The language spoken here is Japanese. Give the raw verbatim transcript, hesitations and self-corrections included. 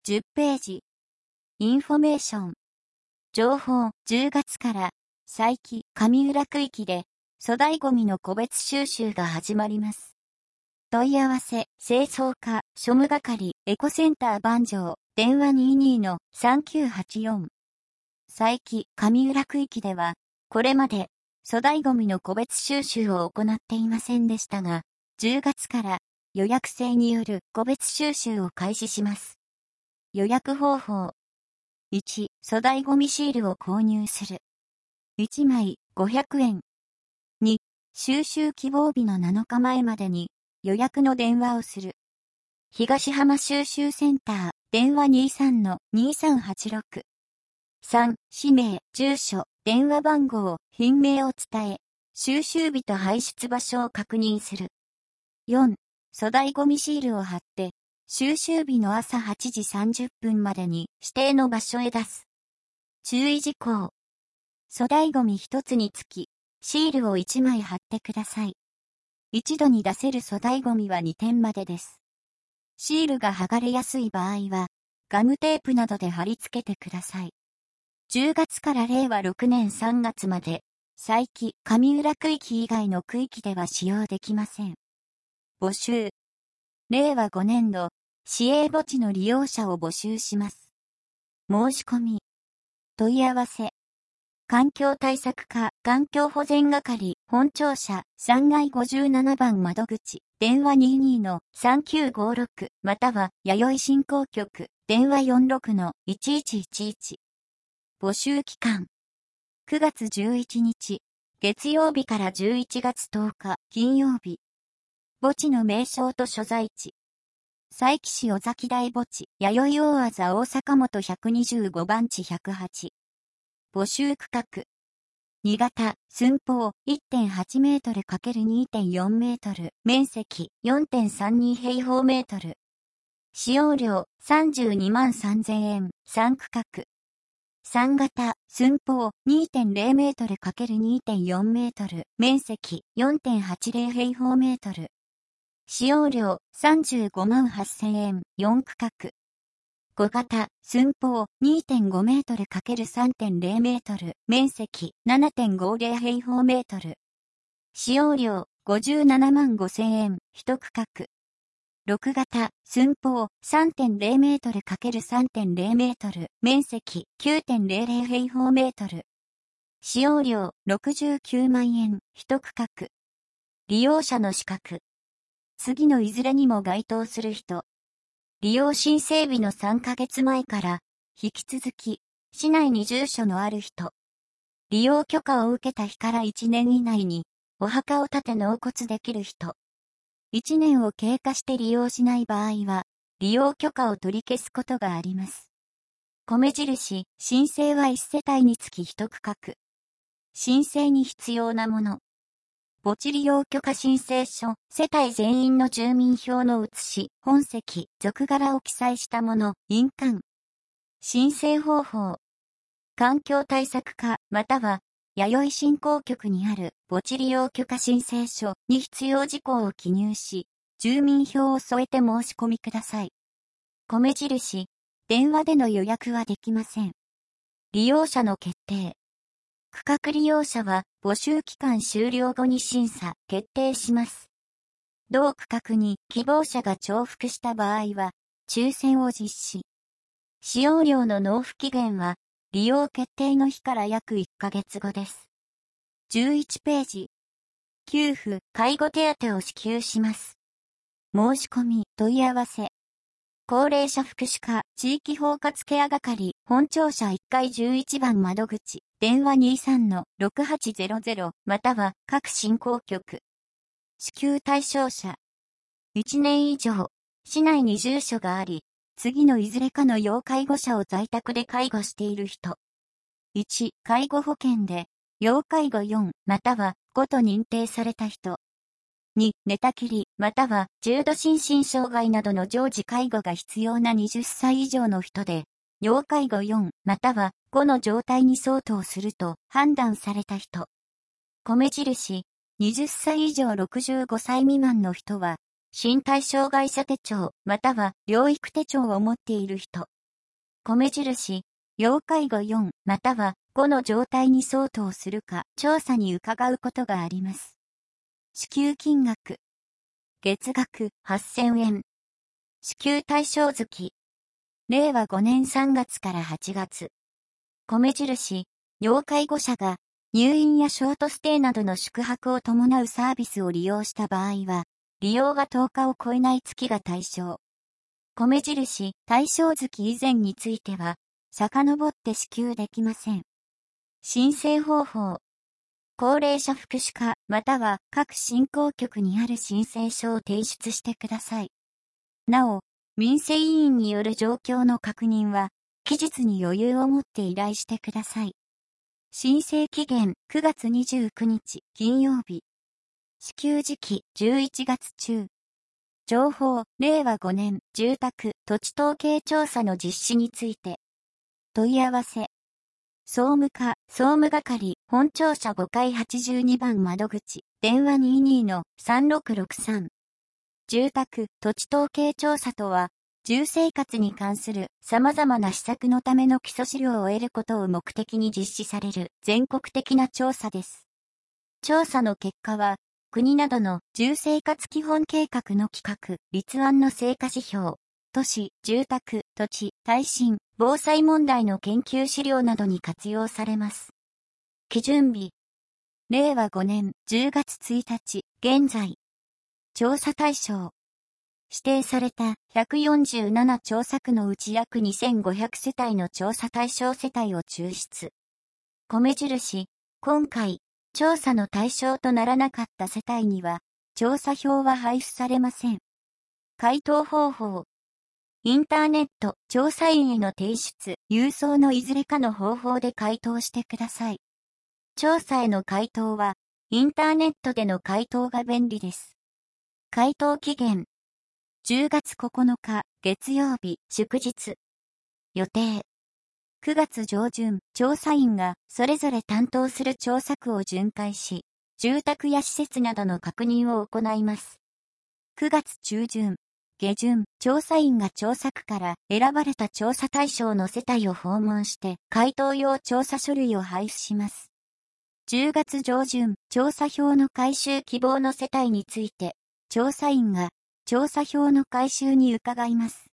じゅっページ。インフォメーション。情報、じゅうがつから、佐伯、上浦区域で、粗大ゴミの個別収集が始まります。問い合わせ、清掃課、庶務係、エコセンター番場、電話 にじゅうに のさんきゅうはちよん。佐伯、上浦区域では、これまで、粗大ゴミの個別収集を行っていませんでしたが、じゅうがつから予約制による個別収集を開始します。予約方法。いち、粗大ゴミシールを購入する。いちまいごひゃくえん。に、収集希望日のなのかまえまでに予約の電話をする。東浜収集センター、電話 にじゅうさんのにさんはちろく。さん、氏名、住所、電話番号、品名を伝え、収集日と排出場所を確認する。よん、粗大ゴミシールを貼って、収集日の朝はちじさんじゅっぷんまでに指定の場所へ出す。注意事項。粗大ゴミひとつにつき、シールをいちまい貼ってください。一度に出せる粗大ゴミはにてんまでです。シールが剥がれやすい場合は、ガムテープなどで貼り付けてください。じゅうがつかられいわろくねんさんがつまで、佐伯、上浦区域以外の区域では使用できません。募集。れいわごねんど、市営墓地の利用者を募集します。申し込み。問い合わせ。環境対策課、環境保全係、本庁舎、さんがいごじゅうななばん窓口、電話 にじゅうに のさんきゅうごろく、または、弥生振興局、電話 よんろく のいちいちいちいち。募集期間。くがつじゅういちにち、月曜日からじゅういちがつとおか、金曜日。墓地の名称と所在地。佐伯市尾崎台墓地、弥生大字大阪本ひゃくにじゅうごばん地ひゃくはち。募集区画。に型、寸法 いってんはちメートル×にてんよんメートル、面積 よんてんさんに平方メートル。使用料さんじゅうにまんさんぜんえん、さん区画。さん型、寸法 にてんれいメートル×にてんよんメートル、面積 よんてんはちぜろ平方メートル。使用料さんじゅうごまんはっせんえん、よん区画。ご型、寸法 にてんごメートル×さんてんれいメートル、面積 ななてんごぜろ平方メートル。使用料ごじゅうななまんごせんえん、いち区画。ろく型、寸法 さんてんれいメートル×さんてんれいメートル、面積 きゅうてんれいれい平方メートル。使用料ろくじゅうきゅうまんえん、いち区画。利用者の資格。次のいずれにも該当する人。利用申請日のさんかげつまえから、引き続き、市内に住所のある人。利用許可を受けた日からいちねん以内に、お墓を建て納骨できる人。いちねんを経過して利用しない場合は、利用許可を取り消すことがあります。米印、申請はいち世帯につきいち区画。申請に必要なもの。墓地利用許可申請書、世帯全員の住民票の写し、本籍、属柄を記載したもの、印鑑。申請方法。環境対策課、または、弥生振興局にある墓地利用許可申請書に必要事項を記入し、住民票を添えて申し込みください。米印、電話での予約はできません。利用者の決定。区画利用者は募集期間終了後に審査、決定します。同区画に希望者が重複した場合は、抽選を実施。使用料の納付期限は、利用決定の日から約いっかげつごです。じゅういちページ。給付、介護手当を支給します。申し込み、問い合わせ。高齢者福祉課、地域包括ケア係、本庁舎いっかいじゅういちばん窓口、電話 にじゅうさんのろくはちぜろぜろ、または各振興局。支給対象者。いちねん以上、市内に住所があり、次のいずれかの要介護者を在宅で介護している人。いち、介護保険で、要介護よん、またはごと認定された人。に、寝たきり、または重度心身障害などの常時介護が必要なはたち以上の人で、要介護よん、またはごの状態に相当すると判断された人。米印、はたち以上ろくじゅうごさい未満の人は、 身体障害者手帳または療育手帳を持っている人。米印、要介護よんまたはごの状態に相当するか調査に伺うことがあります。支給金額。月額はっせんえん。支給対象月。れいわごねんさんがつからはちがつ。米印、要介護者が入院やショートステイなどの宿泊を伴うサービスを利用した場合は、利用がとおかを超えない月が対象。米印、対象月以前については、遡って支給できません。申請方法。高齢者福祉課または各振興局にある申請書を提出してください。なお、民生委員による状況の確認は、期日に余裕を持って依頼してください。申請期限くがつにじゅうくにち金曜日。支給時期じゅういちがつ中。情報れいわごねん住宅土地統計調査の実施について。問い合わせ。総務課総務係本庁舎ごかいはちじゅうにばん窓口電話 にじゅうにのさんろくろくさん。住宅土地統計調査とは、住生活に関する様々な施策のための基礎資料を得ることを目的に実施される全国的な調査です。調査の結果は、国などの住生活基本計画の企画、立案の成果指標、都市、住宅、土地、耐震、防災問題の研究資料などに活用されます。基準日。れいわごねんじゅうがつついたち、現在。調査対象。指定されたひゃくよんじゅうなな調査区のうち約にせんごひゃくせたいの調査対象世帯を抽出。米印、今回、調査の対象とならなかった世帯には、調査票は配布されません。回答方法。インターネット、調査員への提出、郵送のいずれかの方法で回答してください。調査への回答は、インターネットでの回答が便利です。回答期限。じゅうがつここのか、月曜日、祝日。予定。くがつ上旬、調査員がそれぞれ担当する調査区を巡回し、住宅や施設などの確認を行います。くがつ中旬、下旬、調査員が調査区から選ばれた調査対象の世帯を訪問して、回答用調査書類を配布します。じゅうがつ上旬、調査票の回収希望の世帯について、調査員が調査票の回収に伺います。